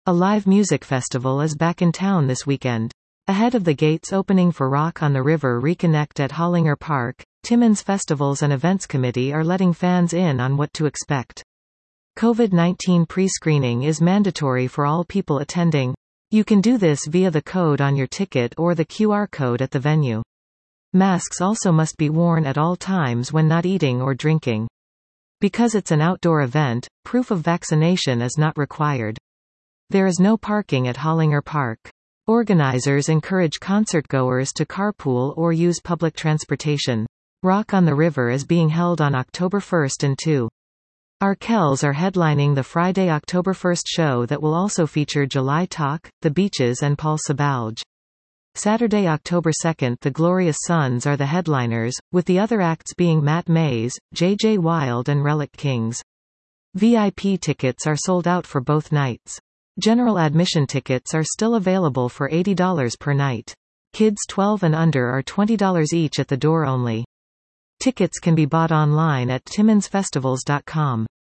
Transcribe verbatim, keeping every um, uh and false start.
A live music festival is back in town this weekend. Ahead of the gates opening for Rock on the River Reconnect at Hollinger Park, Timmins Festivals and Events Committee are letting fans in on what to expect. COVID nineteen pre-screening is mandatory for all people attending. You can do this via the code on your ticket or the Q R code at the venue. Masks also must be worn at all times when not eating or drinking. Because it's an outdoor event, proof of vaccination is not required. There is no parking at Hollinger Park. Organizers encourage concertgoers to carpool or use public transportation. Rock on the River is being held on October first and second. Arkells are headlining the Friday, October first show that will also feature July Talk, The Beaches and Paul Sabalge. Saturday, October second, The Glorious Sons are the headliners, with the other acts being Matt Mays, J J Wild and Relic Kings. V I P tickets are sold out for both nights. General admission tickets are still available for eighty dollars per night. Kids twelve and under are twenty dollars each at the door only. Tickets can be bought online at timmins festivals dot com.